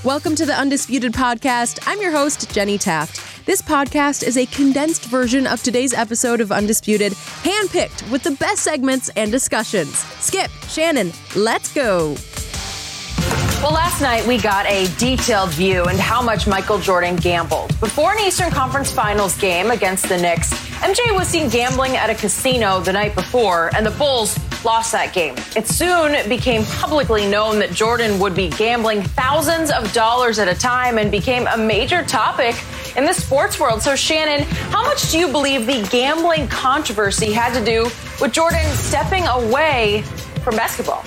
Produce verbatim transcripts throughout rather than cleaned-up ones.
Welcome to the Undisputed Podcast. I'm your host, Jenny Taft. This podcast is a condensed version of today's episode of Undisputed, handpicked with the best segments and discussions. Skip, Shannon, let's go. Well, last night we got a detailed view into how much Michael Jordan gambled. Before an Eastern Conference Finals game against the Knicks, M J was seen gambling at a casino the night before, and the Bulls lost that game. It soon became publicly known that Jordan would be gambling thousands of dollars at a time and became a major topic in the sports world. So, Shannon, how much do you believe the gambling controversy had to do with Jordan stepping away from basketball?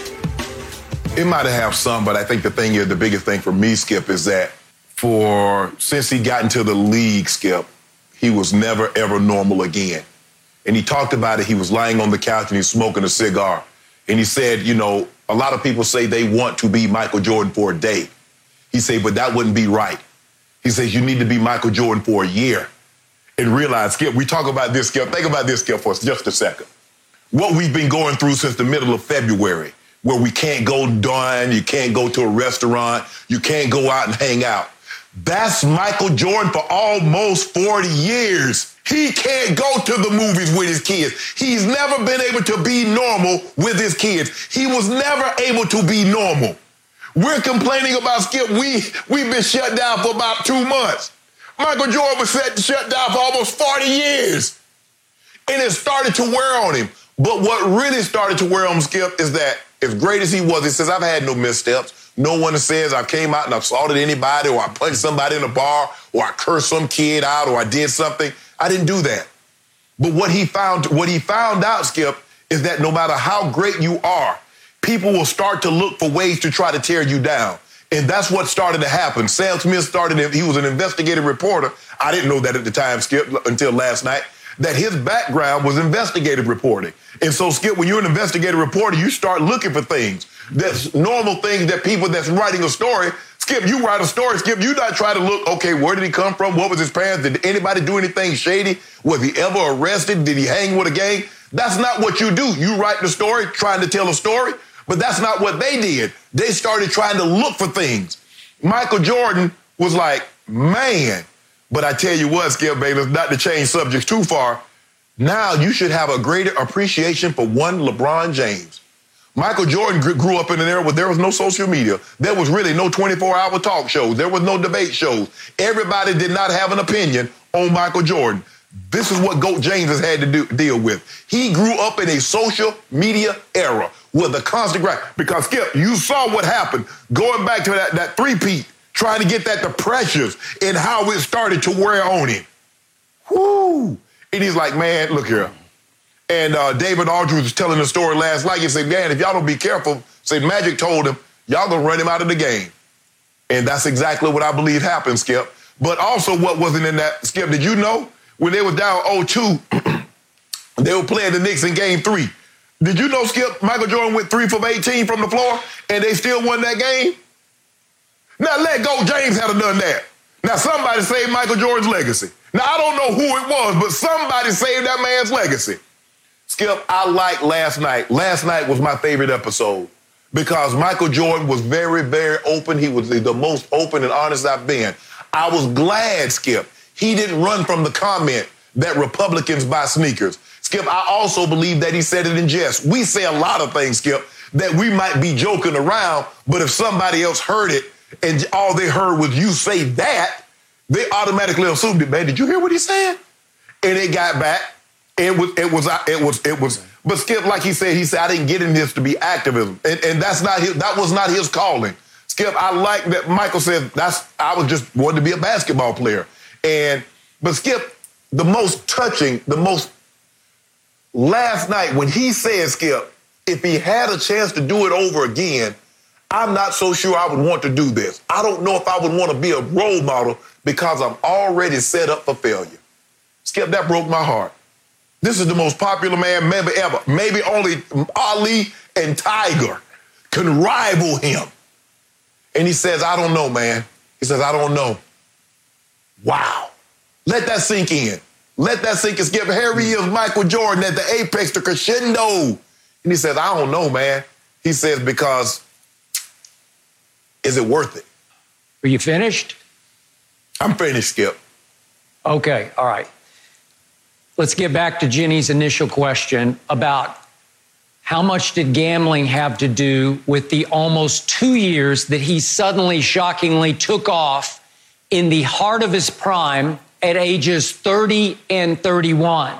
It might have some, but I think the thing is, the biggest thing for me, Skip, is that for since he got into the league, Skip, he was never, ever normal again. And he talked about it. He was lying on the couch and he's smoking a cigar. And he said, you know, a lot of people say they want to be Michael Jordan for a day. He said, but that wouldn't be right. He says, you need to be Michael Jordan for a year. And realize, Skip, we talk about this, Skip. Think about this, Skip, for just a second. What we've been going through since the middle of February, where we can't go dine, you can't go to a restaurant, you can't go out and hang out. That's Michael Jordan for almost forty years. He can't go to the movies with his kids. He's never been able to be normal with his kids. He was never able to be normal. We're complaining about, Skip, we, we've been shut down for about two months. Michael Jordan was set, shut down for almost forty years. And it started to wear on him. But what really started to wear on him, Skip, is that as great as he was, he says, I've had no missteps. No one says I came out and assaulted anybody or I punched somebody in a bar or I cursed some kid out or I did something. I didn't do that. But what he found, what he found out, Skip, is that no matter how great you are, people will start to look for ways to try to tear you down. And that's what started to happen. Sam Smith started, he was an investigative reporter. I didn't know that at the time, Skip, until last night, that his background was investigative reporting. And so, Skip, when you're an investigative reporter, you start looking for things. That's normal things that people that's writing a story, Skip, you write a story, Skip, you not try to look, okay, where did he come from? What was his parents? Did anybody do anything shady? Was he ever arrested? Did he hang with a gang? That's not what you do. You write the story, trying to tell a story, but that's not what they did. They started trying to look for things. Michael Jordan was like, man, but I tell you what, Skip, baby, not to change subjects too far, now you should have a greater appreciation for one LeBron James. Michael Jordan grew up in an era where there was no social media. There was really no twenty-four hour talk shows. There was no debate shows. Everybody did not have an opinion on Michael Jordan. This is what GOAT James has had to do, deal with. He grew up in a social media era with a constant grind. Because, Skip, you saw what happened going back to that, that three-peat, trying to get that the pressures and how it started to wear on him. Whoo! And he's like, man, look here. And uh, David Aldridge was telling the story last night. He said, man, if y'all don't be careful, say Magic told him, y'all gonna run him out of the game. And that's exactly what I believe happened, Skip. But also what wasn't in that, Skip, did you know when they were down oh two, they were playing the Knicks in game three. Did you know, Skip, Michael Jordan went three from eighteen from the floor and they still won that game? Now let go, James had done that. Now somebody saved Michael Jordan's legacy. Now I don't know who it was, but somebody saved that man's legacy. Skip, I liked last night. Last night was my favorite episode because Michael Jordan was very, very open. He was the most open and honest I've been. I was glad, Skip, he didn't run from the comment that Republicans buy sneakers. Skip, I also believe that he said it in jest. We say a lot of things, Skip, that we might be joking around, but if somebody else heard it and all they heard was you say that, they automatically assumed it, man, did you hear what he said? And it got back. It was, it was, it was, it was, but Skip, like he said, he said, I didn't get in this to be activism. And, and that's not his, that was not his calling. Skip, I like that Michael said, that's, I was just wanted to be a basketball player. And, but Skip, the most touching, the most, last night when he said, Skip, if he had a chance to do it over again, I'm not so sure I would want to do this. I don't know if I would want to be a role model because I'm already set up for failure. Skip, that broke my heart. This is the most popular man maybe ever. Maybe only Ali and Tiger can rival him. And he says, I don't know, man. He says, I don't know. Wow. Let that sink in. Let that sink in. Skip, here he is, Michael Jordan at the apex, the crescendo. And he says, I don't know, man. He says, because is it worth it? Are you finished? I'm finished, Skip. Okay, all right. Let's get back to Jenny's initial question about how much did gambling have to do with the almost two years that he suddenly, shockingly took off in the heart of his prime at ages thirty and thirty-one.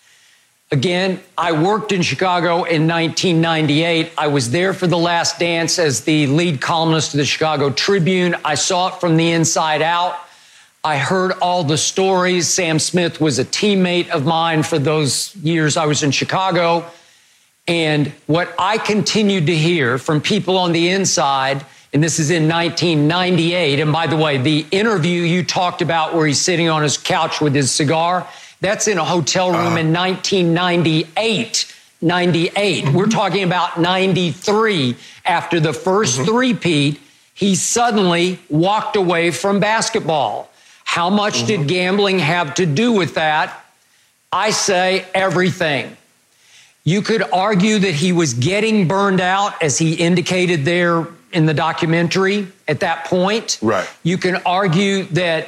Again, I worked in Chicago in nineteen ninety-eight. I was there for The Last Dance as the lead columnist of the Chicago Tribune. I saw it from the inside out. I heard all the stories. Sam Smith was a teammate of mine for those years I was in Chicago. And what I continued to hear from people on the inside, and this is in nineteen ninety-eight, and by the way, the interview you talked about where he's sitting on his couch with his cigar, that's in a hotel room uh, in nineteen ninety-eight. ninety-eight. Mm-hmm. We're talking about ninety-three. After the first mm-hmm. three-peat, he suddenly walked away from basketball. How much mm-hmm. did gambling have to do with that? I say everything. You could argue that he was getting burned out, as he indicated there in the documentary at that point. Right. You can argue that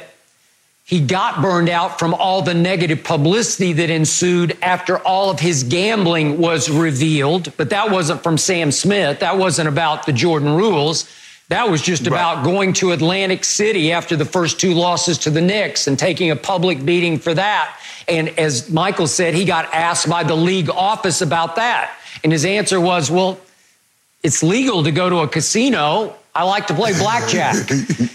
he got burned out from all the negative publicity that ensued after all of his gambling was revealed. But that wasn't from Sam Smith. That wasn't about the Jordan rules. That was just about right. going to Atlantic City after the first two losses to the Knicks and taking a public beating for that. And as Michael said, he got asked by the league office about that. And his answer was, well, it's legal to go to a casino. I like to play blackjack.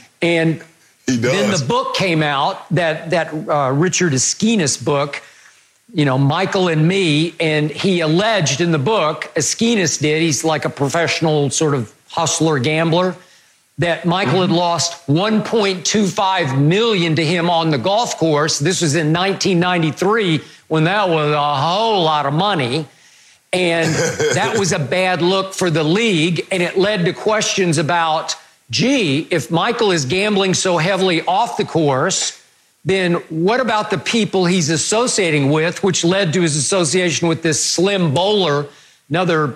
And then the book came out, that, that uh, Richard Esquinas book, you know, Michael and Me, and he alleged in the book, Esquinas did, he's like a professional sort of hustler gambler, that Michael mm-hmm. had lost one point two five million dollars to him on the golf course. This was in nineteen ninety-three, when that was a whole lot of money. And that was a bad look for the league. And it led to questions about, gee, if Michael is gambling so heavily off the course, then what about the people he's associating with, which led to his association with this Slim Bowler, another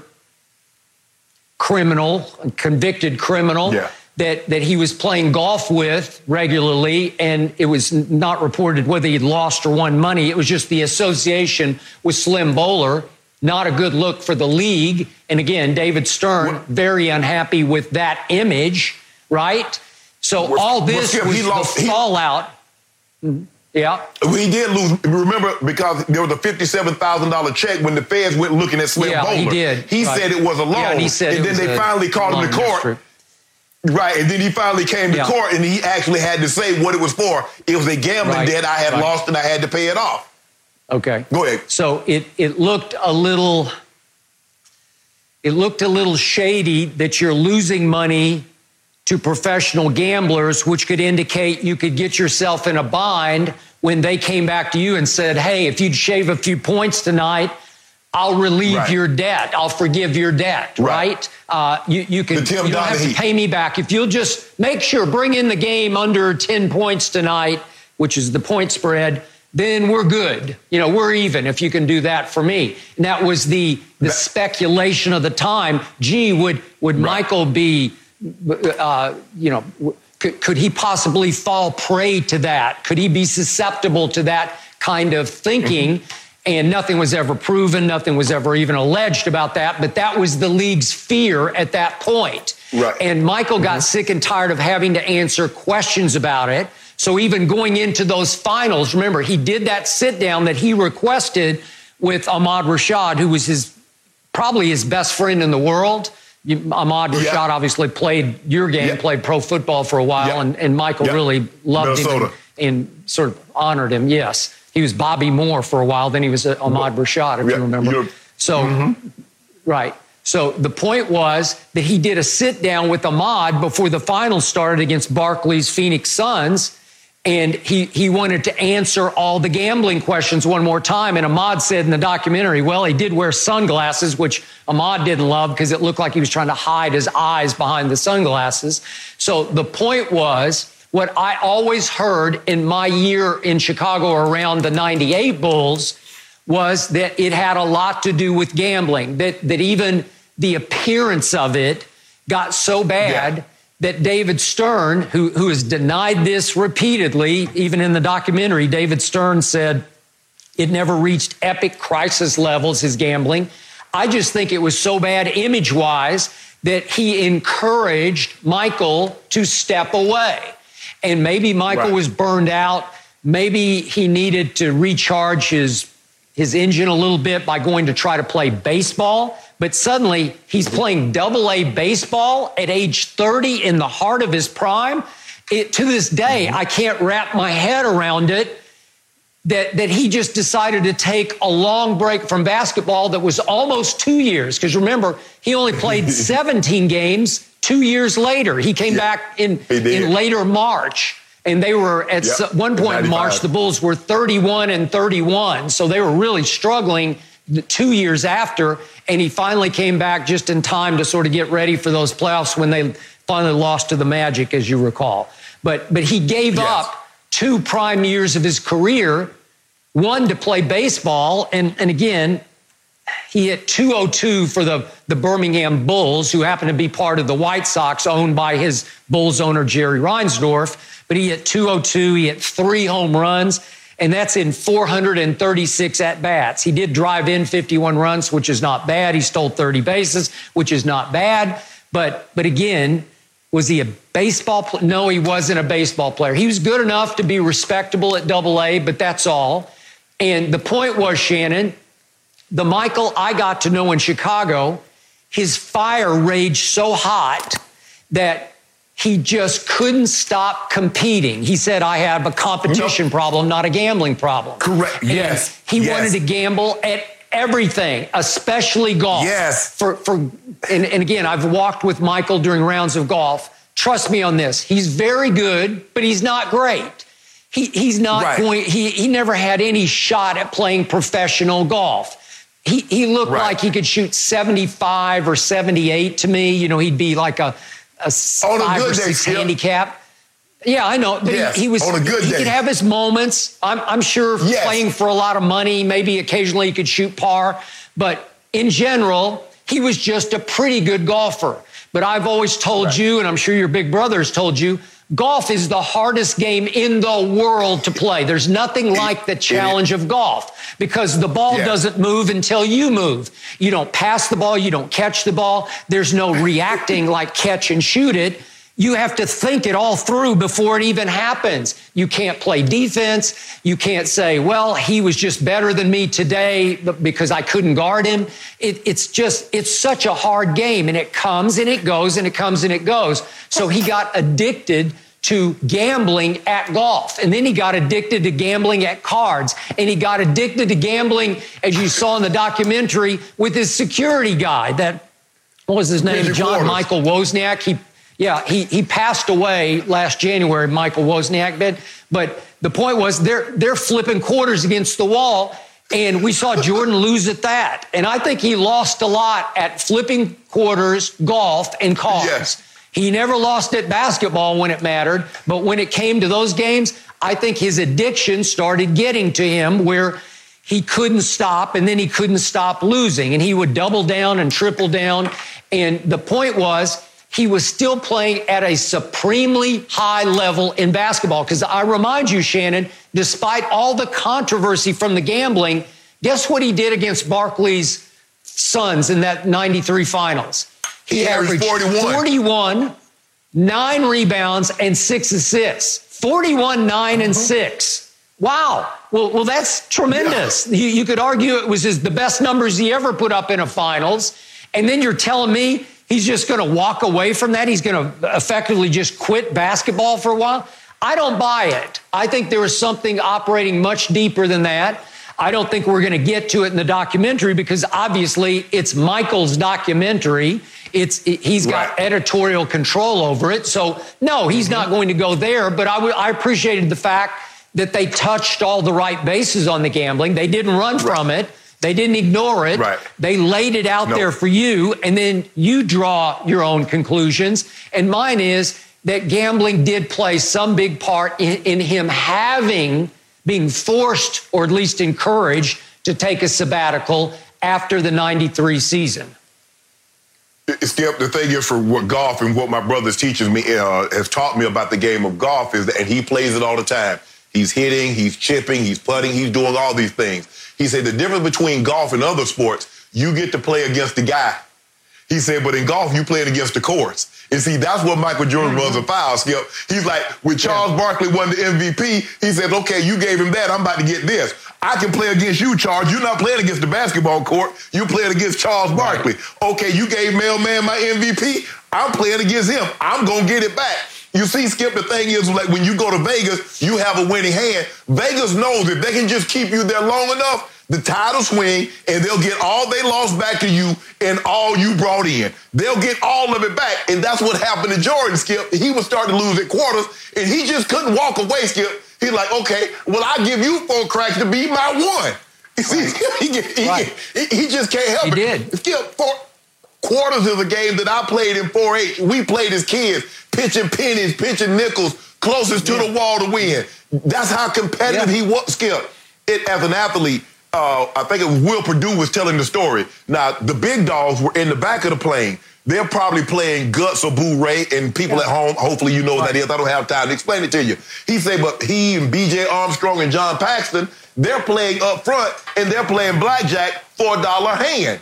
criminal, a convicted criminal, yeah. that, that he was playing golf with regularly, and it was not reported whether he'd lost or won money. It was just the association with Slim Bowler. Not a good look for the league. And again, David Stern, very unhappy with that image, right? So well, all this well, was lost, the he, fallout. Yeah. He did lose, remember, because there was a fifty-seven thousand dollars check when the feds went looking at Slim yeah, Bowler. he did. He right. said it was a loan. Yeah, and he said and then they finally called him to court. Mystery. Right, and then he finally came to yeah. court, and he actually had to say what it was for. It was a gambling right. debt I had right. lost, and I had to pay it off. Okay. Go ahead. So it, it looked a little... It looked a little shady that you're losing money to professional gamblers, which could indicate you could get yourself in a bind when they came back to you and said, hey, if you'd shave a few points tonight, I'll relieve right. your debt. I'll forgive your debt, right? right? Uh, you, you, can, you don't have to pay me back. If you'll just make sure, bring in the game under ten points tonight, which is the point spread, then we're good. You know, we're even if you can do that for me. And that was the the speculation of the time. Gee, would would right. Michael be, uh, you know, could, could he possibly fall prey to that? Could he be susceptible to that kind of thinking? Mm-hmm. And nothing was ever proven. Nothing was ever even alleged about that. But that was the league's fear at that point. Right. And Michael mm-hmm. got sick and tired of having to answer questions about it. So even going into those finals, remember, he did that sit down that he requested with Ahmad Rashad, who was his probably his best friend in the world. You, Ahmad Rashad yeah. obviously played your game, yeah. played pro football for a while, yeah. and, and Michael yeah. really loved Minnesota. him and, and sort of honored him. Yes, he was Bobby Moore for a while, then he was Ahmad Rashad, if yeah. you remember. You're, so, mm-hmm. right. So the point was that he did a sit down with Ahmad before the finals started against Barclays Phoenix Suns. And he, he wanted to answer all the gambling questions one more time. And Ahmad said in the documentary, well, he did wear sunglasses, which Ahmad didn't love because it looked like he was trying to hide his eyes behind the sunglasses. So the point was, what I always heard in my year in Chicago around the ninety-eight Bulls was that it had a lot to do with gambling, that, that even the appearance of it got so bad yeah. that David Stern, who, who has denied this repeatedly, even in the documentary, David Stern said it never reached epic crisis levels, his gambling. I just think it was so bad image-wise that he encouraged Michael to step away. And maybe Michael right. was burned out. Maybe he needed to recharge his, his engine a little bit by going to try to play baseball. But suddenly he's playing double A baseball at age thirty in the heart of his prime. It, to this day, I can't wrap my head around it that, that he just decided to take a long break from basketball that was almost two years. Because remember, he only played seventeen games two years later. He came yeah, back in, in later March. And they were at yep, one point in March, the Bulls were thirty-one and thirty-one. So they were really struggling two years after. And he finally came back just in time to sort of get ready for those playoffs when they finally lost to the Magic, as you recall. But but he gave yes. up two prime years of his career, one to play baseball. And, and again, he hit two oh two for the, the Birmingham Bulls, who happened to be part of the White Sox, owned by his Bulls owner, Jerry Reinsdorf. But he hit two oh two, he hit three home runs. And that's in four hundred thirty-six at-bats. He did drive in fifty-one runs, which is not bad. He stole thirty bases, which is not bad. But but again, was he a baseball player? No, he wasn't a baseball player. He was good enough to be respectable at double A, but that's all. And the point was, Shannon, the Michael I got to know in Chicago, his fire raged so hot that he just couldn't stop competing. He said, I have a competition no. problem, not a gambling problem. Correct. And yes. He yes. wanted to gamble at everything, especially golf. Yes. For, for, and, and again, I've walked with Michael during rounds of golf. Trust me on this. He's very good, but he's not great. He, he's not right. going, he, he never had any shot at playing professional golf. He, he looked right. like he could shoot seventy-five or seventy-eight to me. You know, he'd be like a, a on five a good or six day, handicap. Yeah, I know. But yes, he, he was on a good he day. could have his moments. I'm, I'm sure yes. playing for a lot of money, maybe occasionally he could shoot par. But in general, he was just a pretty good golfer. But I've always told right. you, and I'm sure your big brother has told you, golf is the hardest game in the world to play. There's nothing like the challenge of golf because the ball yeah. doesn't move until you move. You don't pass the ball. You don't catch the ball. There's no reacting like catch and shoot it. You have to think it all through before it even happens. You can't play defense. You can't say, well, he was just better than me today because I couldn't guard him. It, it's just, it's such a hard game, and it comes and it goes and it comes and it goes. So he got addicted to gambling at golf. And then he got addicted to gambling at cards. And he got addicted to gambling, as you saw in the documentary, with his security guy. That, what was his name? John Michael Wozniak. He Yeah, he, he passed away last January, Michael Wozniak did. But the point was they're, they're flipping quarters against the wall, and we saw Jordan lose at that. And I think he lost a lot at flipping quarters, golf, and cards. Yes. He never lost at basketball when it mattered, but when it came to those games, I think his addiction started getting to him where he couldn't stop, and then he couldn't stop losing. And he would double down and triple down. And the point was, he was still playing at a supremely high level in basketball. Because I remind you, Shannon, despite all the controversy from the gambling, guess what he did against Barkley's Suns in that ninety-three finals? He, he averaged forty-one. forty-one, nine rebounds, and six assists. forty-one, nine, and six. Wow. Well, well, that's tremendous. Yeah. You, you could argue it was his, the best numbers he ever put up in a finals. And then you're telling me he's just going to walk away from that? He's going to effectively just quit basketball for a while? I don't buy it. I think there is something operating much deeper than that. I don't think we're going to get to it in the documentary because obviously it's Michael's documentary. It's he's got right. editorial control over it. So no, he's mm-hmm. not going to go there. But I, w- I appreciated the fact that they touched all the right bases on the gambling. They didn't run right. from it. They didn't ignore it. Right. They laid it out nope. there for you, and then you draw your own conclusions. And mine is that gambling did play some big part in, in him having, being forced or at least encouraged to take a sabbatical after the ninety-three season. Skip, the thing is for what golf and what my brother's teaches me, uh, has taught me about the game of golf is that, and he plays it all the time. He's hitting, he's chipping, he's putting, he's doing all these things. He said the difference between golf and other sports, you get to play against the guy. He said, but in golf, you playing against the course. And see, that's what Michael Jordan runs a foul, Skip. He's like, when Charles yeah. Barkley won the M V P, he said, okay, you gave him that, I'm about to get this. I can play against you, Charles. You're not playing against the basketball court. You're playing against Charles Barkley. Right. Okay, you gave Mailman my M V P. I'm playing against him. I'm going to get it back. You see, Skip, the thing is, like when you go to Vegas, you have a winning hand. Vegas knows if they can just keep you there long enough, the tide will swing, and they'll get all they lost back to you and all you brought in. They'll get all of it back, and that's what happened to Jordan, Skip. He was starting to lose at quarters, and he just couldn't walk away, Skip. He's like, okay, well, I give you four cracks to be my one. You see, he, he, right. he, he just can't help he it. He did. Skip, four quarters is a game that I played in four H. We played as kids, pitching pennies, pitching nickels, closest yeah. to the wall to win. That's how competitive yeah. he was, Skip. It, as an athlete, Uh, I think it was Will Perdue was telling the story. Now, the big dogs were in the back of the plane. They're probably playing Guts or Boo Ray, and people yeah. at home, hopefully you know what right. that is. I don't have time to explain it to you. He said, but he and B J Armstrong and John Paxton, they're playing up front, and they're playing blackjack for a dollar a hand.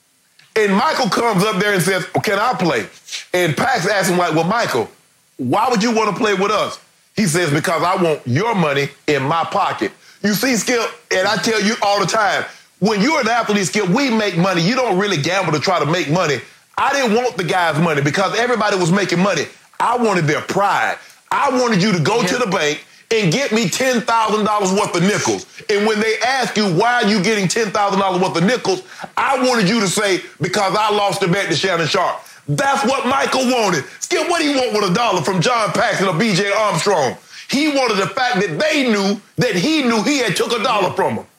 And Michael comes up there and says, well, can I play? And Pax asks him, like, well, Michael, why would you want to play with us? He says, because I want your money in my pocket. You see, Skip, and I tell you all the time, when you're an athlete, Skip, we make money. You don't really gamble to try to make money. I didn't want the guys' money because everybody was making money. I wanted their pride. I wanted you to go yeah. to the bank and get me ten thousand dollars worth of nickels. And when they ask you, why are you getting ten thousand dollars worth of nickels, I wanted you to say, because I lost the bet to Shannon Sharpe. That's what Michael wanted. Skip, what do you want with a dollar from John Paxson or B J Armstrong? He wanted the fact that they knew that he knew he had took a dollar from them.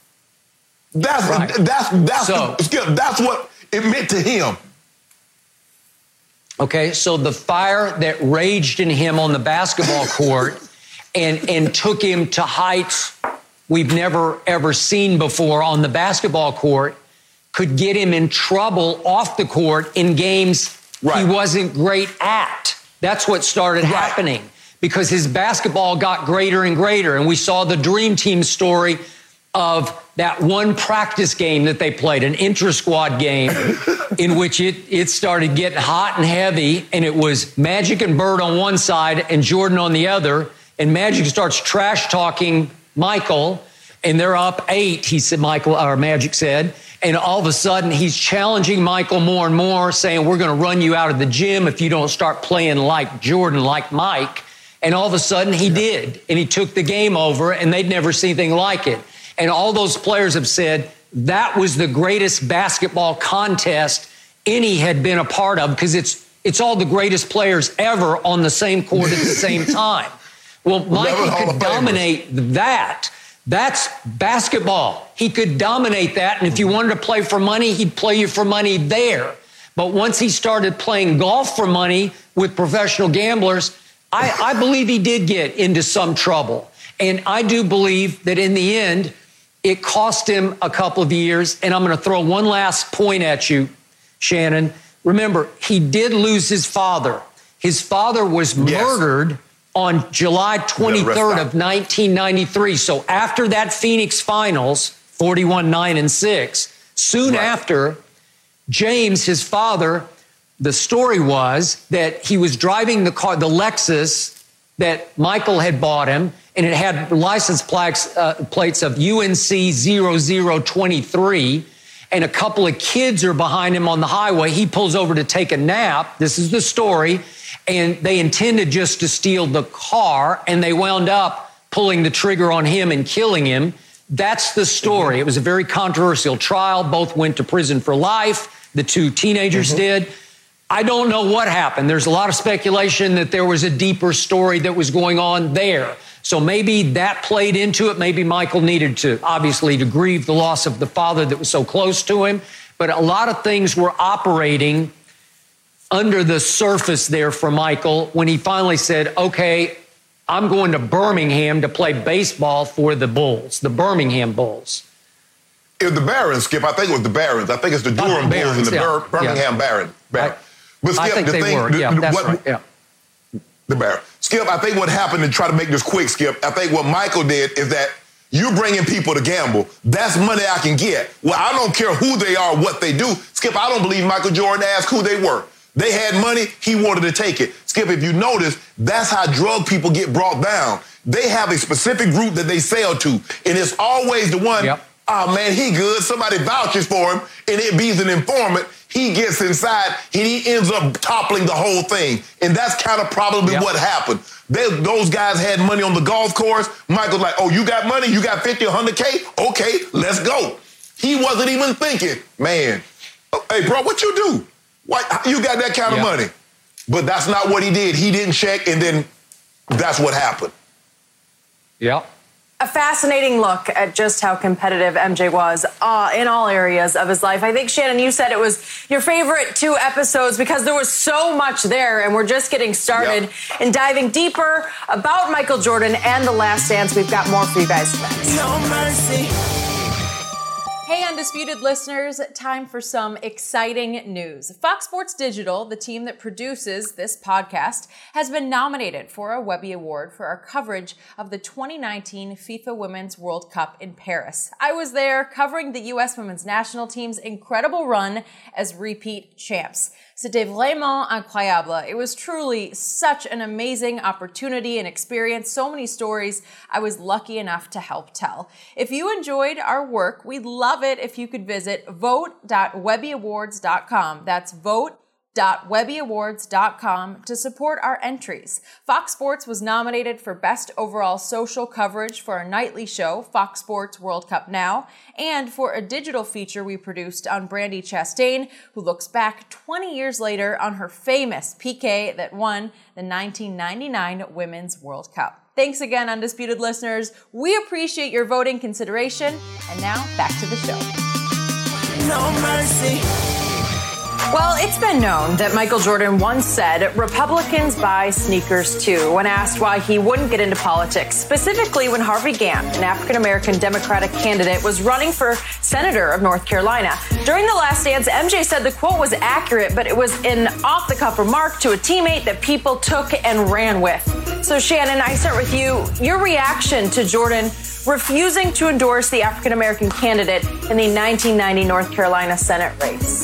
That's right. that's that's so, the, Skip, that's what it meant to him. Okay, so the fire that raged in him on the basketball court and and took him to heights we've never ever seen before on the basketball court could get him in trouble off the court in games right. he wasn't great at. That's what started right. happening. Because his basketball got greater and greater. And we saw the Dream Team story of that one practice game that they played, an intra-squad game, in which it, it started getting hot and heavy, and it was Magic and Bird on one side and Jordan on the other, and Magic starts trash-talking Michael, and they're up eight, he said, Michael, or Magic said, and all of a sudden he's challenging Michael more and more, saying, we're going to run you out of the gym if you don't start playing like Jordan, like Mike. And all of a sudden he did, and he took the game over, and they'd never seen anything like it. And all those players have said that was the greatest basketball contest any had been a part of, because it's it's all the greatest players ever on the same court at the same time. Well, Michael could dominate that. That's basketball. He could dominate that, and if you wanted to play for money, he'd play you for money there. But once he started playing golf for money with professional gamblers, I, I believe he did get into some trouble. And I do believe that in the end, it cost him a couple of years. And I'm going to throw one last point at you, Shannon. Remember, he did lose his father. His father was yes. murdered on July twenty-third of nineteen ninety-three. So after that Phoenix Finals, forty-one nine and six, soon right. after, James, his father, the story was that he was driving the car, the Lexus that Michael had bought him, and it had license plaques, uh, plates of U N C zero zero twenty-three, and a couple of kids are behind him on the highway. He pulls over to take a nap. This is the story. And they intended just to steal the car, and they wound up pulling the trigger on him and killing him. That's the story. It was a very controversial trial. Both went to prison for life. The two teenagers mm-hmm. did. I don't know what happened. There's a lot of speculation that there was a deeper story that was going on there. So maybe that played into it. Maybe Michael needed to, obviously, to grieve the loss of the father that was so close to him. But a lot of things were operating under the surface there for Michael when he finally said, okay, I'm going to Birmingham to play baseball for the Bulls, the Birmingham Bulls. It was the Barons, Skip. I think it was the Barons. I think it's the Durham the Barons, Bulls and the yeah. Bir- Birmingham yeah. Barons. Right. But Skip, I think the they thing, were. The, yeah, that's what, right. Yeah. The bear. Skip, I think what happened, to try to make this quick, Skip, I think what Michael did is that you're bringing people to gamble. That's money I can get. Well, I don't care who they are, what they do. Skip, I don't believe Michael Jordan asked who they were. They had money. He wanted to take it. Skip, if you notice, that's how drug people get brought down. They have a specific group that they sell to, and it's always the one, yep. oh, man, he good. Somebody vouches for him, and it be an informant. He gets inside, and he ends up toppling the whole thing. And that's kind of probably yep. what happened. They, those guys had money on the golf course. Michael's like, oh, you got money? You got fifty, one hundred K? Okay, let's go. He wasn't even thinking, man, hey, bro, what you do? Why, you got that kind yep. of money? But that's not what he did. He didn't check, and then that's what happened. Yeah. A fascinating look at just how competitive M J was uh, in all areas of his life. I think, Shannon, you said it was your favorite two episodes because there was so much there, and we're just getting started yep. and diving deeper about Michael Jordan and The Last Dance. We've got more for you guys next. No mercy. Hey, Undisputed listeners, time for some exciting news. Fox Sports Digital, the team that produces this podcast, has been nominated for a Webby Award for our coverage of the twenty nineteen FIFA Women's World Cup in Paris. I was there covering the U S women's national team's incredible run as repeat champs. C'était vraiment incroyable. It was truly such an amazing opportunity and experience. So many stories I was lucky enough to help tell. If you enjoyed our work, we'd love it if you could visit vote dot webby awards dot com. That's vote dot webby awards dot com to support our entries. Fox Sports was nominated for Best Overall Social Coverage for our nightly show, Fox Sports World Cup Now, and for a digital feature we produced on Brandi Chastain, who looks back twenty years later on her famous P K that won the nineteen ninety-nine Women's World Cup. Thanks again, Undisputed listeners. We appreciate your voting consideration. And now, back to the show. No mercy. Well, it's been known that Michael Jordan once said, Republicans buy sneakers too, when asked why he wouldn't get into politics, specifically when Harvey Gantt, an African-American Democratic candidate, was running for senator of North Carolina. During The Last Dance, M J said the quote was accurate, but it was an off-the-cuff remark to a teammate that people took and ran with. So, Shannon, I start with you. Your reaction to Jordan refusing to endorse the African-American candidate in the nineteen ninety North Carolina Senate race.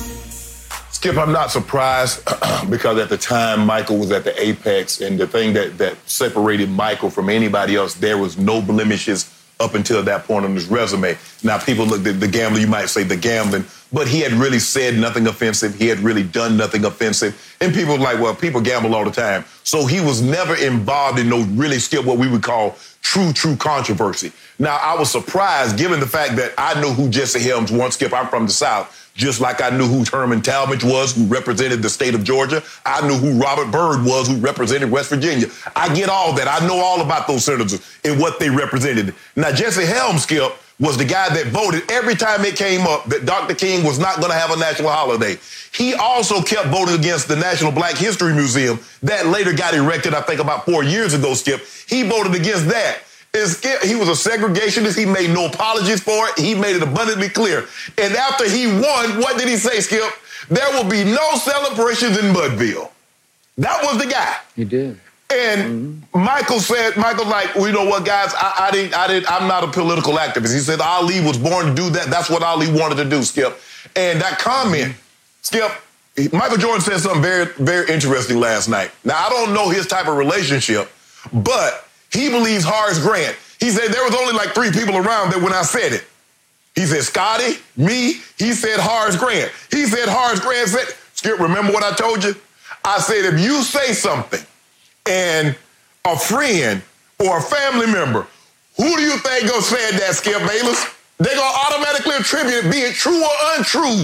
Skip, I'm not surprised because at the time Michael was at the apex, and the thing that, that separated Michael from anybody else, there was no blemishes up until that point on his resume. Now, people look at the gambling, you might say the gambling, but he had really said nothing offensive. He had really done nothing offensive. And people were like, well, people gamble all the time. So he was never involved in no really, Skip, what we would call true, true controversy. Now, I was surprised, given the fact that I know who Jesse Helms was. Skip, I'm from the South. Just like I knew who Herman Talmadge was, who represented the state of Georgia. I knew who Robert Byrd was, who represented West Virginia. I get all that. I know all about those senators and what they represented. Now, Jesse Helms, Skip, was the guy that voted every time it came up that Doctor King was not going to have a national holiday. He also kept voting against the National Black History Museum that later got erected, I think, about four years ago, Skip. He voted against that. Skip, he was a segregationist. He made no apologies for it. He made it abundantly clear. And after he won, what did he say, Skip? There will be no celebrations in Mudville. That was the guy. He did. And mm-hmm. Michael said, Michael, like, well, you know what, guys, I, I didn't, I didn't, I'm not a political activist. He said Ali was born to do that. That's what Ali wanted to do, Skip. And that comment, Skip, Michael Jordan said something very, very interesting last night. Now, I don't know his type of relationship, but he believes Horace Grant. He said there was only like three people around there when I said it. He said, Scotty, me, he said Horace Grant. He said Horace Grant said, Skip, remember what I told you? I said, if you say something and a friend or a family member, who do you think gonna say that, Skip Bayless? They're gonna automatically attribute it, be it true or untrue.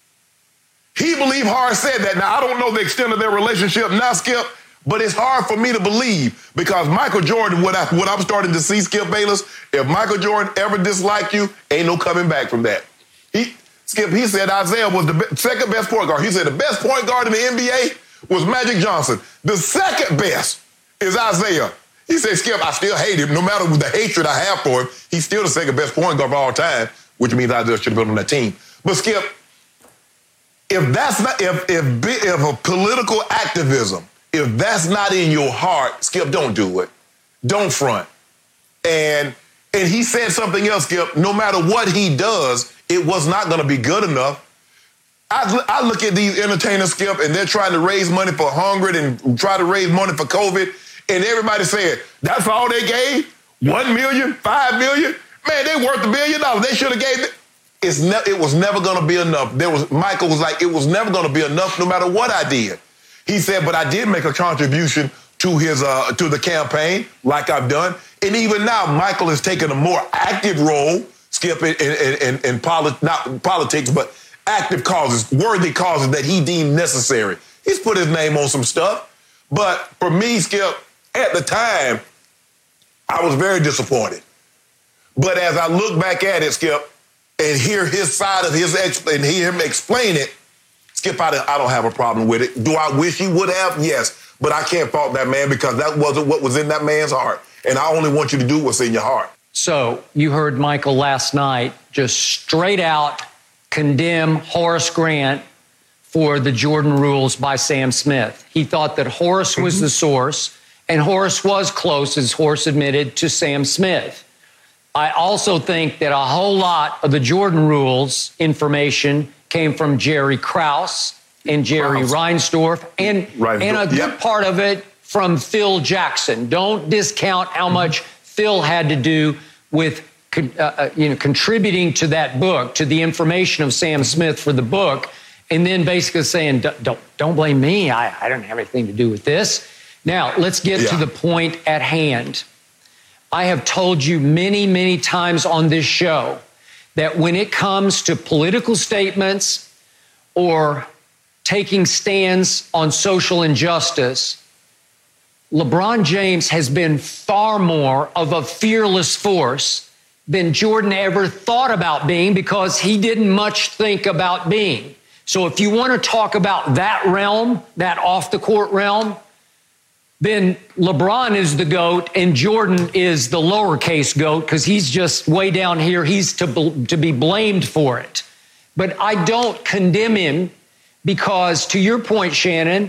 He believed Horace said that. Now, I don't know the extent of their relationship now, Skip, but it's hard for me to believe because Michael Jordan, what, I, what I'm starting to see, Skip Bayless, if Michael Jordan ever disliked you, ain't no coming back from that. He, Skip, he said Isaiah was the be- second best point guard. He said the best point guard in the N B A was Magic Johnson. The second best is Isaiah. He said, Skip, I still hate him. No matter the hatred I have for him, he's still the second best point guard of all time, which means Isaiah should have been on that team. But Skip, if that's not, if, if, if a political activism, if that's not in your heart, Skip, don't do it. Don't front. And and he said something else, Skip. No matter what he does, it was not going to be good enough. I, I look at these entertainers, Skip, and they're trying to raise money for Hungry and try to raise money for COVID, and everybody saying, that's all they gave? One million, five million? Man, they worth a billion dollars. They should have gave it. It's ne- it was never going to be enough. There was Michael was like, it was never going to be enough no matter what I did. He said, but I did make a contribution to his uh, to the campaign, like I've done. And even now, Michael has taken a more active role, Skip, in, in, in, in poli- not politics, but active causes, worthy causes that he deemed necessary. He's put his name on some stuff. But for me, Skip, at the time, I was very disappointed. But as I look back at it, Skip, and hear his side of his, exp- and hear him explain it, Skip, I don't, I don't have a problem with it. Do I wish he would have? Yes. But I can't fault that man because that wasn't what was in that man's heart. And I only want you to do what's in your heart. So you heard Michael last night just straight out condemn Horace Grant for the Jordan rules by Sam Smith. He thought that Horace was mm-hmm. the source, and Horace was close, as Horace admitted, to Sam Smith. I also think that a whole lot of the Jordan rules information came from Jerry Krause and Jerry Krause. Reinsdorf, and, Reinsdorf. and a good yep. part of it from Phil Jackson. Don't discount how much mm-hmm. Phil had to do with uh, you know, contributing to that book, to the information of Sam Smith for the book, and then basically saying, don't, don't blame me. I, I don't have anything to do with this. Now, let's get yeah. to the point at hand. I have told you many, many times on this show that when it comes to political statements or taking stands on social injustice, LeBron James has been far more of a fearless force than Jordan ever thought about being because he didn't much think about being. So if you want to talk about that realm, that off-the-court realm, then LeBron is the GOAT and Jordan is the lowercase GOAT because he's just way down here. He's to, bl- to be blamed for it. But I don't condemn him because, to your point, Shannon,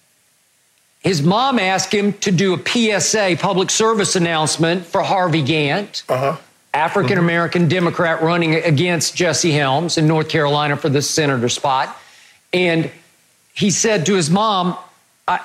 his mom asked him to do a P S A, public service announcement, for Harvey Gantt, uh-huh. African-American mm-hmm. Democrat running against Jesse Helms in North Carolina for the senator spot. And he said to his mom, I,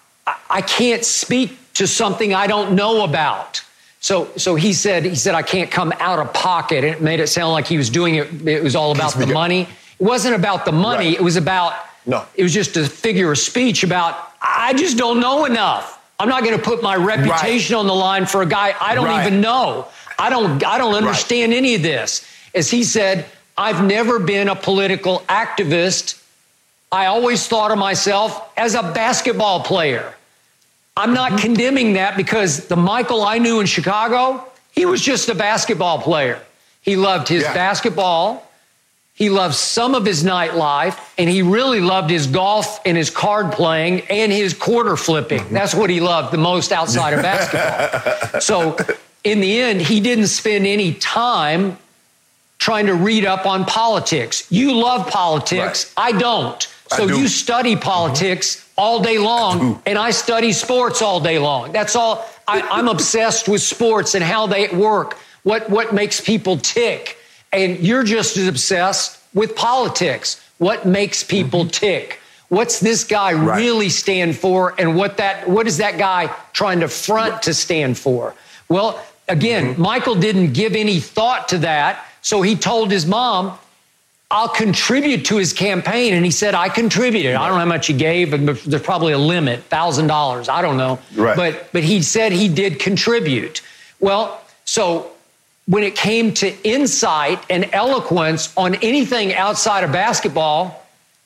I can't speak to something I don't know about. So so he said, he said, I can't come out of pocket. And it made it sound like he was doing it. It was all about the money. It wasn't about the money. Right. It was about, no. It was just a figure of speech about, I just don't know enough. I'm not going to put my reputation right. on the line for a guy I don't right. even know. I don't, I don't understand right. any of this. As he said, I've never been a political activist. I always thought of myself as a basketball player. I'm not mm-hmm. condemning that because the Michael I knew in Chicago, he was just a basketball player. He loved his yeah. basketball. He loved some of his nightlife, and he really loved his golf and his card playing and his quarter flipping. Mm-hmm. That's what he loved the most outside of basketball. So in the end, he didn't spend any time trying to read up on politics. You love politics. Right. I don't. So I do. You study politics mm-hmm. all day long, I and I study sports all day long. That's all. I, I'm obsessed with sports and how they work, what, what makes people tick. And you're just as obsessed with politics. What makes people mm-hmm. tick? What's this guy right. really stand for? And what that what is that guy trying to front right. to stand for? Well, again, mm-hmm. Michael didn't give any thought to that. So he told his mom, I'll contribute to his campaign. And he said, I contributed. Right. I don't know how much he gave, but there's probably a limit, one thousand dollars. I don't know. Right. But, but he said he did contribute. Well, so when it came to insight and eloquence on anything outside of basketball,